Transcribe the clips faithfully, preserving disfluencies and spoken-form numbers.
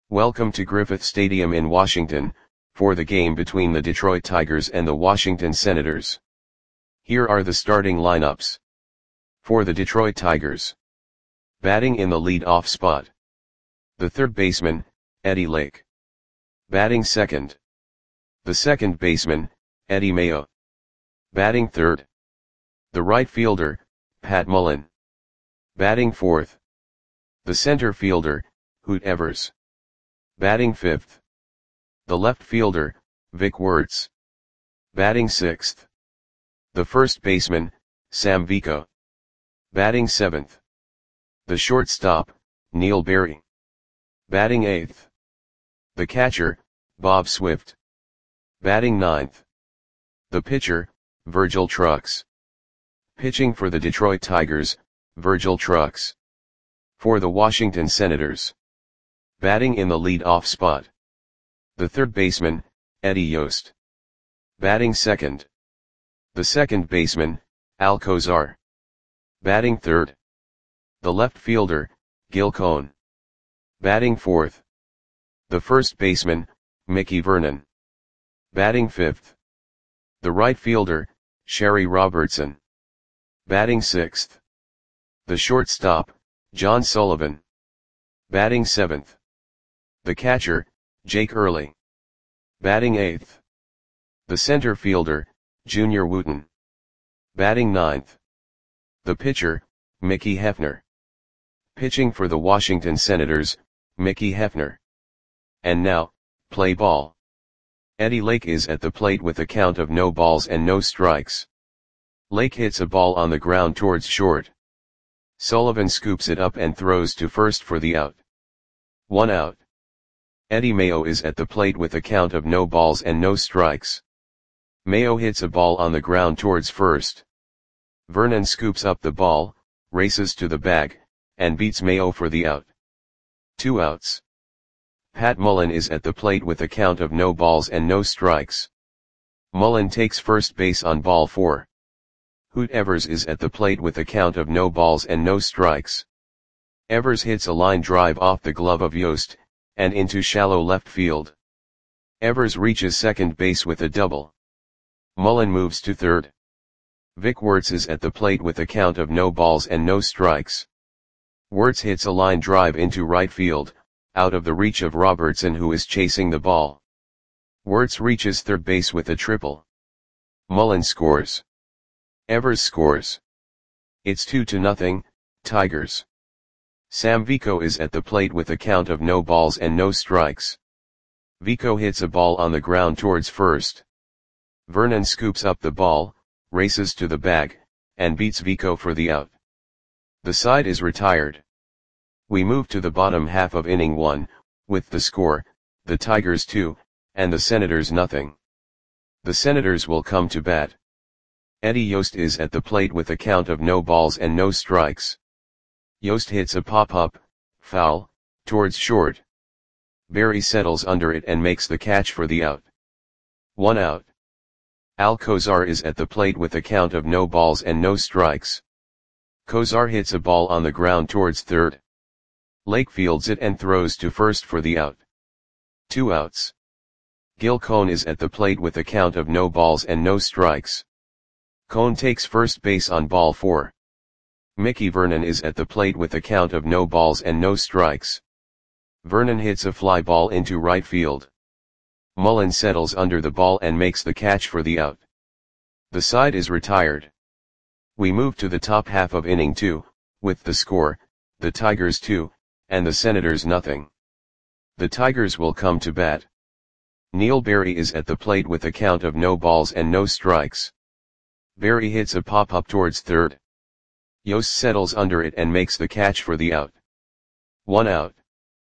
Welcome to Griffith Stadium in Washington, for the game between the Detroit Tigers and the Washington Senators. Here are the starting lineups. For the Detroit Tigers. Batting in the lead-off spot. The third baseman, Eddie Lake. Batting second. The second baseman, Eddie Mayo. Batting third. The right fielder, Pat Mullen. Batting fourth. The center fielder, Hoot Evers. Batting fifth. The left fielder, Vic Wertz. Batting sixth. The first baseman, Sam Vico. Batting seventh. The shortstop, Neil Berry. Batting eighth. The catcher, Bob Swift. Batting ninth. The pitcher, Virgil Trucks. Pitching for the Detroit Tigers, Virgil Trucks. For the Washington Senators. Batting in the lead-off spot. The third baseman, Eddie Yost. Batting second. The second baseman, Al Kozar. Batting third. The left fielder, Gil Cohn. Batting fourth. The first baseman, Mickey Vernon. Batting fifth. The right fielder, Sherry Robertson. Batting sixth. The shortstop, John Sullivan. Batting seventh. The catcher, Jake Early. Batting eighth. The center fielder, Junior Wooten. Batting ninth. The pitcher, Mickey Hefner. Pitching for the Washington Senators, Mickey Hefner. And now, play ball. Eddie Lake is at the plate with a count of no balls and no strikes. Lake hits a ball on the ground towards short. Sullivan scoops it up and throws to first for the out. One out. Eddie Mayo is at the plate with a count of no balls and no strikes. Mayo hits a ball on the ground towards first. Vernon scoops up the ball, races to the bag, and beats Mayo for the out. Two outs. Pat Mullen is at the plate with a count of no balls and no strikes. Mullen takes first base on ball four. Hoot Evers is at the plate with a count of no balls and no strikes. Evers hits a line drive off the glove of Yost, and into shallow left field. Evers reaches second base with a double. Mullen moves to third. Vic Wertz is at the plate with a count of no balls and no strikes. Wertz hits a line drive into right field, out of the reach of Robertson, who is chasing the ball. Wertz reaches third base with a triple. Mullen scores. Evers scores. It's two to nothing, Tigers. Sam Vico is at the plate with a count of no balls and no strikes. Vico hits a ball on the ground towards first. Vernon scoops up the ball, races to the bag, and beats Vico for the out. The side is retired. We move to the bottom half of inning one, with the score, the Tigers two, and the Senators nothing. The Senators will come to bat. Eddie Yost is at the plate with a count of no balls and no strikes. Yost hits a pop-up, foul, towards short. Berry settles under it and makes the catch for the out. One out. Al Kozar is at the plate with a count of no balls and no strikes. Kozar hits a ball on the ground towards third. Lake fields it and throws to first for the out. Two outs. Gil Cohn is at the plate with a count of no balls and no strikes. Cohn takes first base on ball four. Mickey Vernon is at the plate with a count of no balls and no strikes. Vernon hits a fly ball into right field. Mullen settles under the ball and makes the catch for the out. The side is retired. We move to the top half of inning two, with the score, the Tigers two, and the Senators nothing. The Tigers will come to bat. Neil Berry is at the plate with a count of no balls and no strikes. Berry hits a pop-up towards third. Yost settles under it and makes the catch for the out. One out.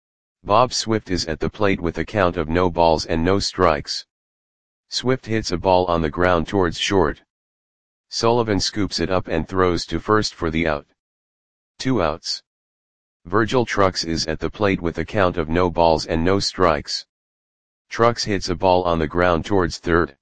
Bob Swift is at the plate with a count of no balls and no strikes. Swift hits a ball on the ground towards short. Sullivan scoops it up and throws to first for the out. Two outs. Virgil Trucks is at the plate with a count of no balls and no strikes. Trucks hits a ball on the ground towards third.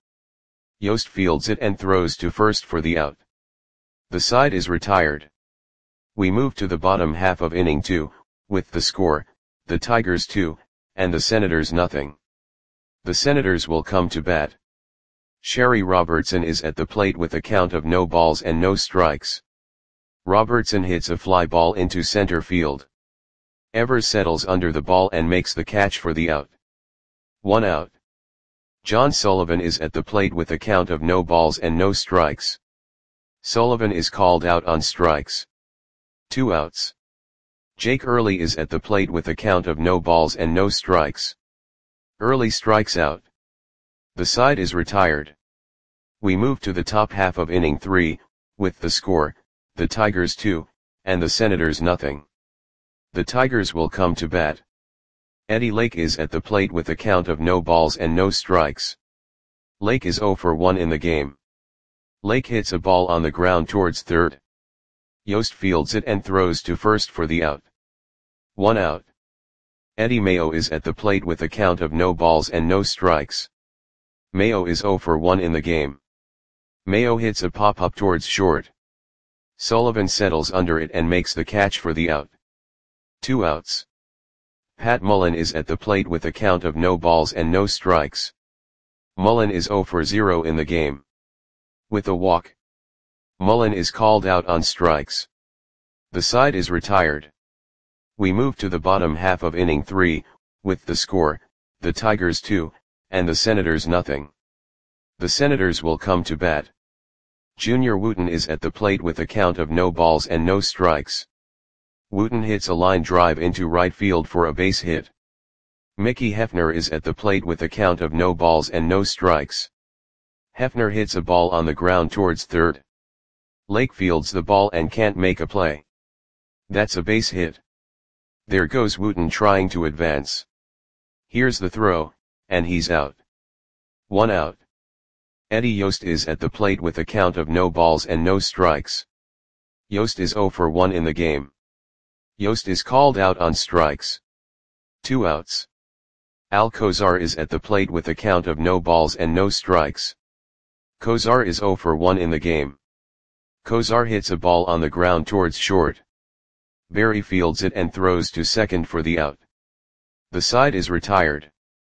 Yost fields it and throws to first for the out. The side is retired. We move to the bottom half of inning two, with the score, the Tigers two, and the Senators nothing. The Senators will come to bat. Sherry Robertson is at the plate with a count of no balls and no strikes. Robertson hits a fly ball into center field. Evers settles under the ball and makes the catch for the out. One out. John Sullivan is at the plate with a count of no balls and no strikes. Sullivan is called out on strikes. Two outs. Jake Early is at the plate with a count of no balls and no strikes. Early strikes out. The side is retired. We move to the top half of inning three, with the score, the Tigers two, and the Senators nothing. The Tigers will come to bat. Eddie Lake is at the plate with a count of no balls and no strikes. Lake is oh for one in the game. Lake hits a ball on the ground towards third. Yost fields it and throws to first for the out. One out. Eddie Mayo is at the plate with a count of no balls and no strikes. Mayo is oh for one in the game. Mayo hits a pop-up towards short. Sullivan settles under it and makes the catch for the out. Two outs. Pat Mullen is at the plate with a count of no balls and no strikes. Mullen is oh for zero in the game. With a walk. Mullen is called out on strikes. The side is retired. We move to the bottom half of inning three, with the score, the Tigers two, and the Senators nothing. The Senators will come to bat. Junior Wooten is at the plate with a count of no balls and no strikes. Wooten hits a line drive into right field for a base hit. Mickey Hefner is at the plate with a count of no balls and no strikes. Hefner hits a ball on the ground towards third. Lake fields the ball and can't make a play. That's a base hit. There goes Wooten trying to advance. Here's the throw, and he's out. One out. Eddie Yost is at the plate with a count of no balls and no strikes. Yost is oh for one in the game. Yost is called out on strikes. Two outs. Al Kozar is at the plate with a count of no balls and no strikes. Kozar is oh for one in the game. Kozar hits a ball on the ground towards short. Barry fields it and throws to second for the out. The side is retired.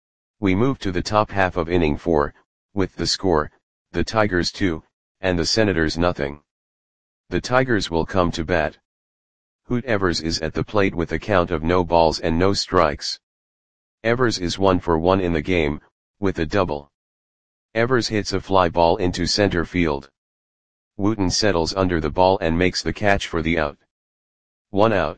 We move to the top half of inning four, with the score, the Tigers two, and the Senators nothing. The Tigers will come to bat. Hoot Evers is at the plate with a count of no balls and no strikes. Evers is one for one in the game, with a double. Evers hits a fly ball into center field. Wooten settles under the ball and makes the catch for the out. One out.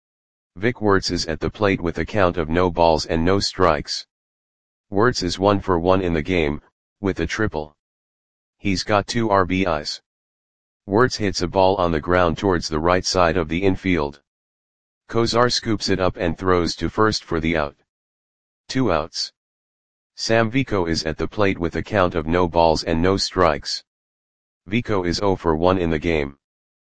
Vic Wertz is at the plate with a count of no balls and no strikes. Wertz is one for one in the game, with a triple. He's got two R B Is. Wertz hits a ball on the ground towards the right side of the infield. Kozar scoops it up and throws to first for the out. Two outs. Sam Vico is at the plate with a count of no balls and no strikes. Vico is oh for one in the game.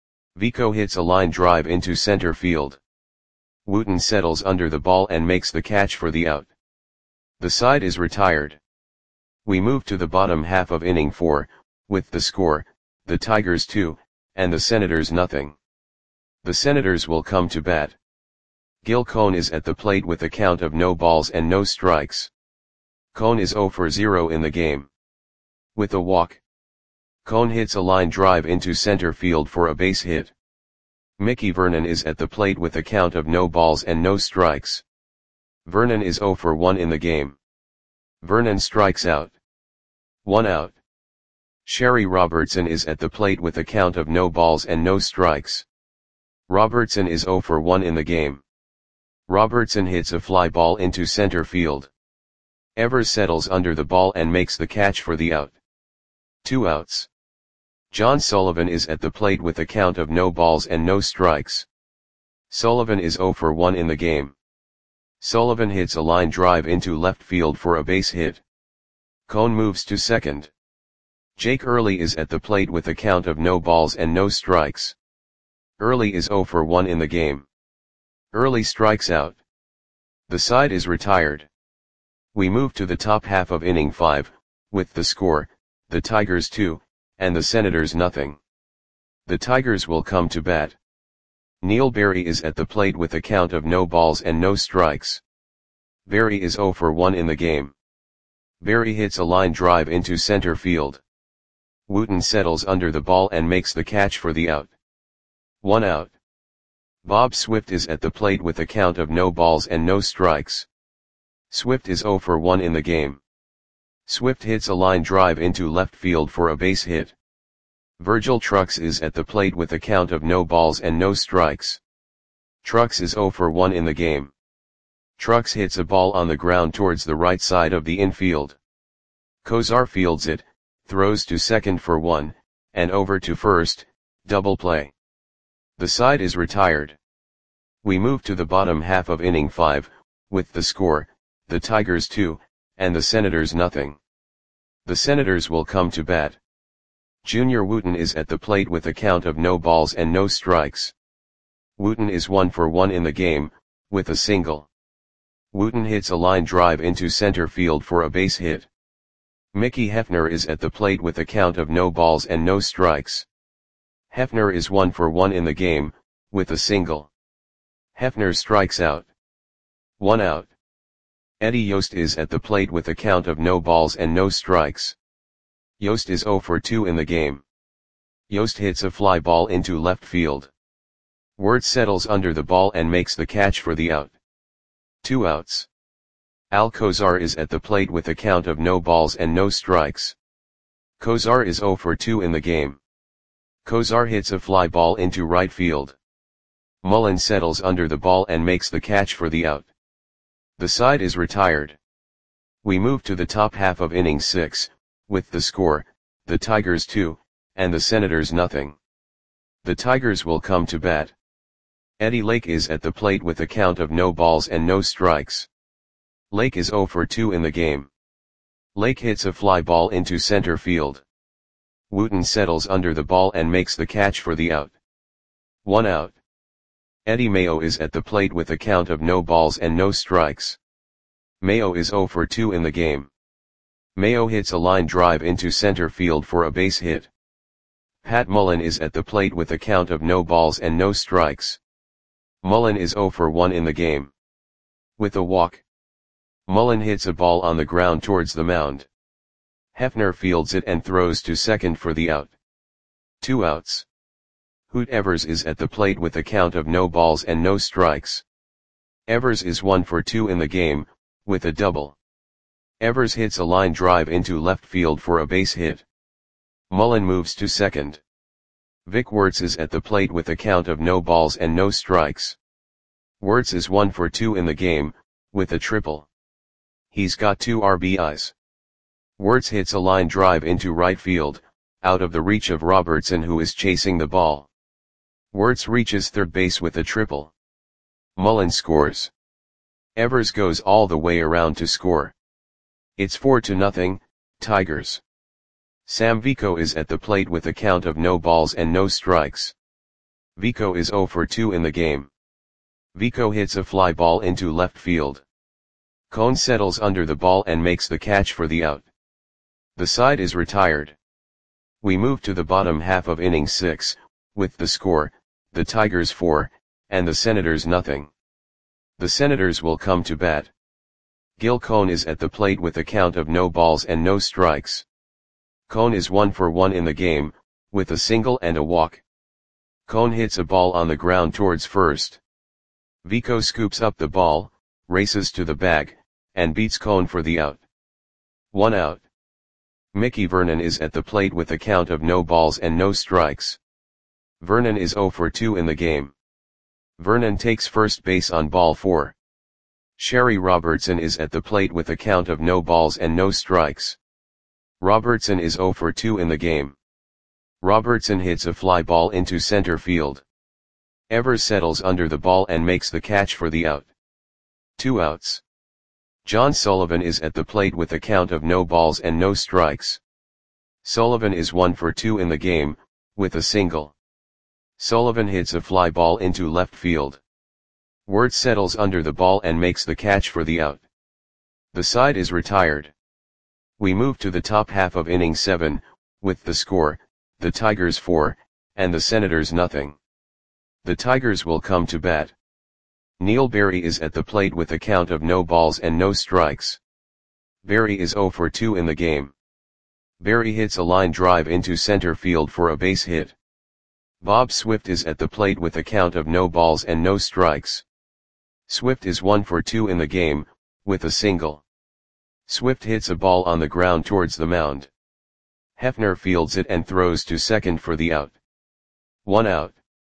Vico hits a line drive into center field. Wooten settles under the ball and makes the catch for the out. The side is retired. We move to the bottom half of inning four, with the score, the Tigers two, and the Senators nothing. The Senators will come to bat. Gil Cohn is at the plate with a count of no balls and no strikes. Cohn is oh for zero in the game. With a walk. Cohn hits a line drive into center field for a base hit. Mickey Vernon is at the plate with a count of no balls and no strikes. Vernon is oh for one in the game. Vernon strikes out. One out. Sherry Robertson is at the plate with a count of no balls and no strikes. Robertson is oh for one in the game. Robertson hits a fly ball into center field. Evers settles under the ball and makes the catch for the out. Two outs. John Sullivan is at the plate with a count of no balls and no strikes. Sullivan is oh for one in the game. Sullivan hits a line drive into left field for a base hit. Cohn moves to second. Jake Early is at the plate with a count of no balls and no strikes. Early is oh for one in the game. Early strikes out. The side is retired. We move to the top half of inning five, with the score, the Tigers two, and the Senators nothing. The Tigers will come to bat. Neil Berry is at the plate with a count of no balls and no strikes. Barry is zero for one in the game. Barry hits a line drive into center field. Wooten settles under the ball and makes the catch for the out. One out. Bob Swift is at the plate with a count of no balls and no strikes. Swift is zero for one in the game. Swift hits a line drive into left field for a base hit. Virgil Trucks is at the plate with a count of no balls and no strikes. Trucks is zero for one in the game. Trucks hits a ball on the ground towards the right side of the infield. Kozar fields it, throws to second for one, and over to first, double play. The side is retired. We move to the bottom half of inning five, with the score, the Tigers two, and the Senators nothing. The Senators will come to bat. Junior Wooten is at the plate with a count of no balls and no strikes. Wooten is one for one in the game, with a single. Wooten hits a line drive into center field for a base hit. Mickey Hefner is at the plate with a count of no balls and no strikes. Hefner is one for one in the game, with a single. Hefner strikes out. One out. Eddie Yost is at the plate with a count of no balls and no strikes. Yost is zero for two in the game. Yost hits a fly ball into left field. Wirtz settles under the ball and makes the catch for the out. Two outs. Al Kozar is at the plate with a count of no balls and no strikes. Kozar is zero for two in the game. Kozar hits a fly ball into right field. Mullen settles under the ball and makes the catch for the out. The side is retired. We move to the top half of inning six, with the score, the Tigers two, and the Senators nothing. The Tigers will come to bat. Eddie Lake is at the plate with a count of no balls and no strikes. Lake is zero for two in the game. Lake hits a fly ball into center field. Wooten settles under the ball and makes the catch for the out. One out. Eddie Mayo is at the plate with a count of no balls and no strikes. Mayo is zero for two in the game. Mayo hits a line drive into center field for a base hit. Pat Mullen is at the plate with a count of no balls and no strikes. Mullen is zero for one in the game. With a walk. Mullen hits a ball on the ground towards the mound. Hefner fields it and throws to second for the out. Two outs. Hoot Evers is at the plate with a count of no balls and no strikes. Evers is one for two in the game, with a double. Evers hits a line drive into left field for a base hit. Mullen moves to second. Vic Wirtz is at the plate with a count of no balls and no strikes. Wirtz is one for two in the game, with a triple. He's got two R B Is. Wirtz hits a line drive into right field, out of the reach of Robertson who is chasing the ball. Wirtz reaches third base with a triple. Mullen scores. Evers goes all the way around to score. It's four to nothing, Tigers. Sam Vico is at the plate with a count of no balls and no strikes. Vico is zero for two in the game. Vico hits a fly ball into left field. Cone settles under the ball and makes the catch for the out. The side is retired. We move to the bottom half of inning six, with the score, the Tigers four, and the Senators nothing. The Senators will come to bat. Gil Cone is at the plate with a count of no balls and no strikes. Cone is one for one in the game, with a single and a walk. Cone hits a ball on the ground towards first. Vico scoops up the ball, races to the bag, and beats Cone for the out. One out. Mickey Vernon is at the plate with a count of no balls and no strikes. Vernon is zero for two in the game. Vernon takes first base on ball four. Sherry Robertson is at the plate with a count of no balls and no strikes. Robertson is zero for two in the game. Robertson hits a fly ball into center field. Evers settles under the ball and makes the catch for the out. Two outs. John Sullivan is at the plate with a count of no balls and no strikes. Sullivan is one for two in the game, with a single. Sullivan hits a fly ball into left field. Wirtz settles under the ball and makes the catch for the out. The side is retired. We move to the top half of inning seven, with the score, the Tigers four, and the Senators nothing. The Tigers will come to bat. Neil Berry is at the plate with a count of no balls and no strikes. Berry is zero for two in the game. Berry hits a line drive into center field for a base hit. Bob Swift is at the plate with a count of no balls and no strikes. Swift is one for two in the game, with a single. Swift hits a ball on the ground towards the mound. Hefner fields it and throws to second for the out. One out.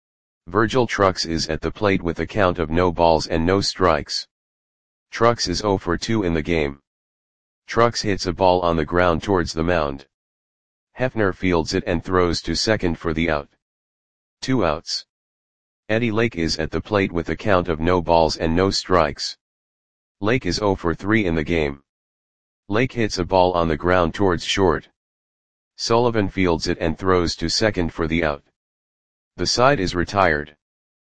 Virgil Trucks is at the plate with a count of no balls and no strikes. Trucks is zero for two in the game. Trucks hits a ball on the ground towards the mound. Hefner fields it and throws to second for the out. Two outs. Eddie Lake is at the plate with a count of no balls and no strikes. Lake is zero for three in the game. Lake hits a ball on the ground towards short. Sullivan fields it and throws to second for the out. The side is retired.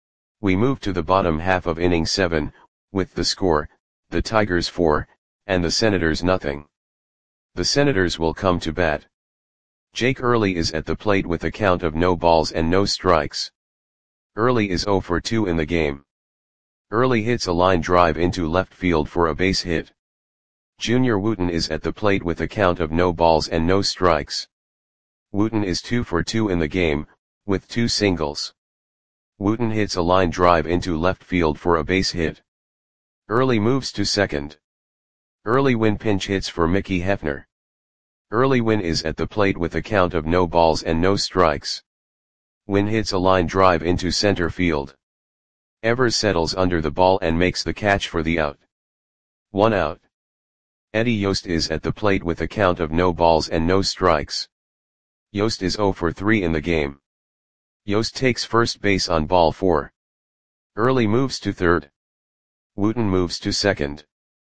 We move to the bottom half of inning seven, with the score, the Tigers four, and the Senators nothing. The Senators will come to bat. Jake Early is at the plate with a count of no balls and no strikes. Early is zero for two in the game. Early hits a line drive into left field for a base hit. Junior Wooten is at the plate with a count of no balls and no strikes. Wooten is two for two in the game, with two singles. Wooten hits a line drive into left field for a base hit. Early moves to second. Early Win pinch hits for Mickey Hefner. Early Win is at the plate with a count of no balls and no strikes. Win hits a line drive into center field. Evers settles under the ball and makes the catch for the out. One out. Eddie Yost is at the plate with a count of no balls and no strikes. Yost is zero for three in the game. Yost takes first base on ball four. Early moves to third. Wooten moves to second.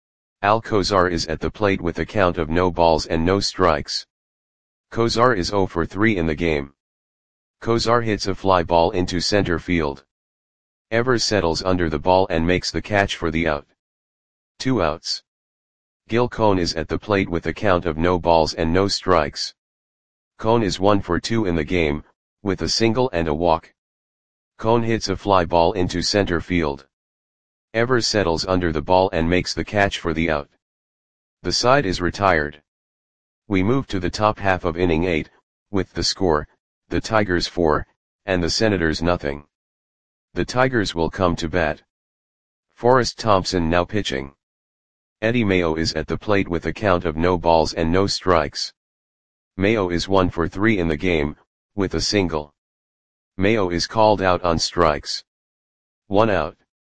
Al Kozar is at the plate with a count of no balls and no strikes. Kozar is zero for three in the game. Kozar hits a fly ball into center field. Evers settles under the ball and makes the catch for the out. Two outs. Gil Cohn is at the plate with a count of no balls and no strikes. Cohn is one for two in the game, with a single and a walk. Cohn hits a fly ball into center field. Evers settles under the ball and makes the catch for the out. The side is retired. We move to the top half of inning eight, with the score, the Tigers four, and the Senators nothing. The Tigers will come to bat. Forrest Thompson now pitching. Eddie Mayo is at the plate with a count of no balls and no strikes. Mayo is one for three in the game, with a single. Mayo is called out on strikes. One out.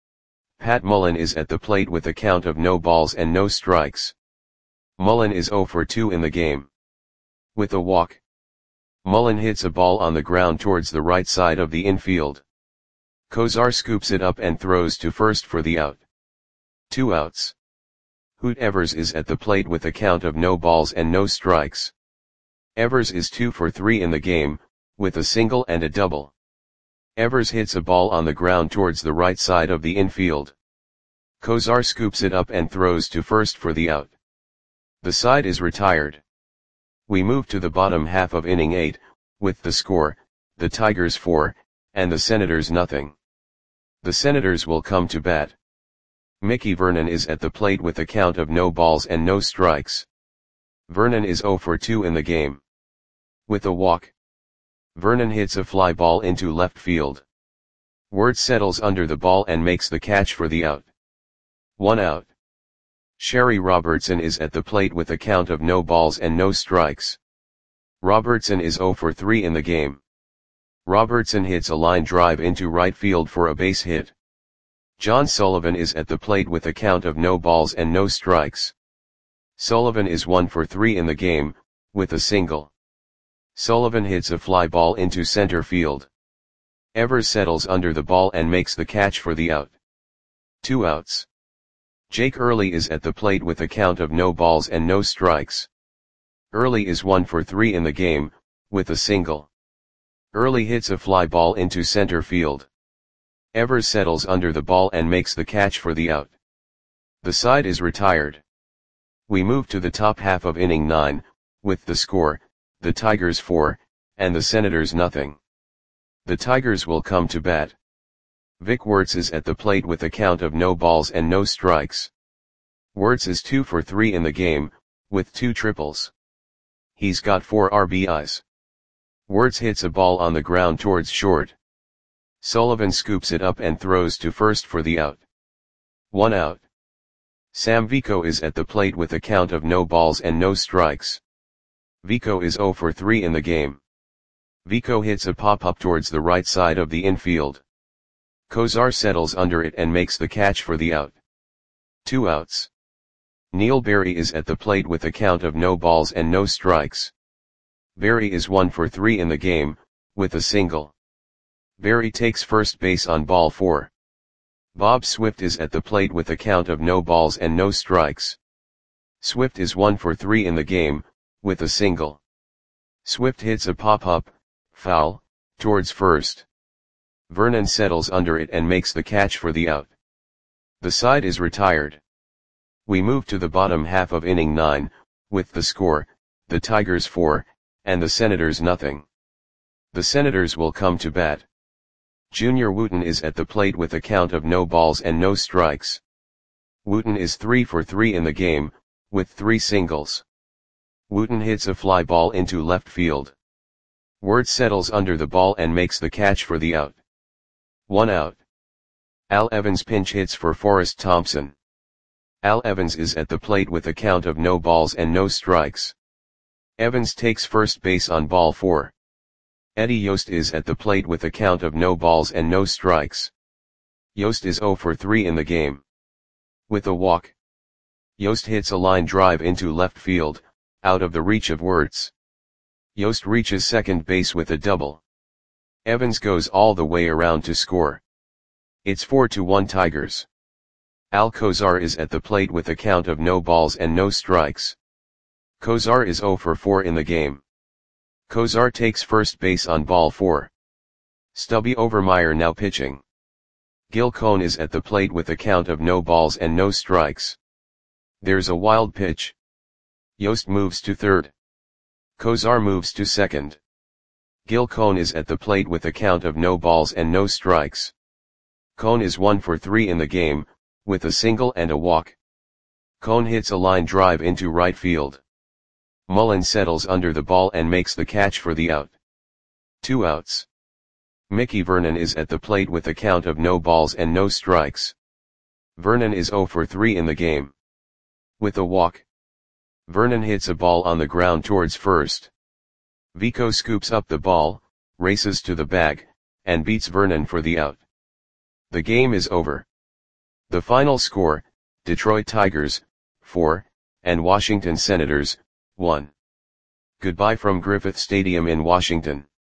Pat Mullen is at the plate with a count of no balls and no strikes. Mullen is zero for two in the game. With a walk. Mullen hits a ball on the ground towards the right side of the infield. Kozar scoops it up and throws to first for the out. Two outs. Hoot Evers is at the plate with a count of no balls and no strikes. Evers is two for three in the game, with a single and a double. Evers hits a ball on the ground towards the right side of the infield. Kozar scoops it up and throws to first for the out. The side is retired. We move to the bottom half of inning eight, with the score, the Tigers four, and the Senators nothing. The Senators will come to bat. Mickey Vernon is at the plate with a count of no balls and no strikes. Vernon is zero for two in the game. With a walk. Vernon hits a fly ball into left field. Wirtz settles under the ball and makes the catch for the out. One out. Sherry Robertson is at the plate with a count of no balls and no strikes. Robertson is zero for three in the game. Robertson hits a line drive into right field for a base hit. John Sullivan is at the plate with a count of no balls and no strikes. Sullivan is one for three in the game, with a single. Sullivan hits a fly ball into center field. Evers settles under the ball and makes the catch for the out. Two outs. Jake Early is at the plate with a count of no balls and no strikes. Early is one for three in the game, with a single. Early hits a fly ball into center field. Evers settles under the ball and makes the catch for the out. The side is retired. We move to the top half of inning nine, with the score, the Tigers four, and the Senators nothing. The Tigers will come to bat. Vic Wertz is at the plate with a count of no balls and no strikes. Wertz is two for three in the game, with two triples. He's got four R B Is. Wertz hits a ball on the ground towards short. Sullivan scoops it up and throws to first for the out. One out. Sam Vico is at the plate with a count of no balls and no strikes. Vico is zero for three in the game. Vico hits a pop-up towards the right side of the infield. Kozar settles under it and makes the catch for the out. Two outs. Neil Berry is at the plate with a count of no balls and no strikes. Berry is one for three in the game, with a single. Berry takes first base on ball four. Bob Swift is at the plate with a count of no balls and no strikes. Swift is one for three in the game, with a single. Swift hits a pop-up, foul, towards first. Vernon settles under it and makes the catch for the out. The side is retired. We move to the bottom half of inning nine, with the score, the Tigers four, and the Senators nothing. The Senators will come to bat. Junior Wooten is at the plate with a count of no balls and no strikes. Wooten is three for three in the game, with three singles. Wooten hits a fly ball into left field. Wertz settles under the ball and makes the catch for the out. One out. Al Evans pinch hits for Forrest Thompson. Al Evans is at the plate with a count of no balls and no strikes. Evans takes first base on ball four. Eddie Yost is at the plate with a count of no balls and no strikes. Yost is zero for three in the game. With a walk. Yost hits a line drive into left field, out of the reach of Wertz. Yost reaches second base with a double. Evans goes all the way around to score. It's four to one Tigers. Al Kozar is at the plate with a count of no balls and no strikes. Kozar is zero for four in the game. Kozar takes first base on ball four. Stubby Overmeyer now pitching. Gil Cohn is at the plate with a count of no balls and no strikes. There's a wild pitch. Yost moves to third. Kozar moves to second. Gil Cohn is at the plate with a count of no balls and no strikes. Cohn is one for three in the game, with a single and a walk. Cohn hits a line drive into right field. Mullen settles under the ball and makes the catch for the out. Two outs. Mickey Vernon is at the plate with a count of no balls and no strikes. Vernon is zero for three in the game. With a walk. Vernon hits a ball on the ground towards first. Vico scoops up the ball, races to the bag, and beats Vernon for the out. The game is over. The final score, Detroit Tigers, four, and Washington Senators, one. Goodbye from Griffith Stadium in Washington.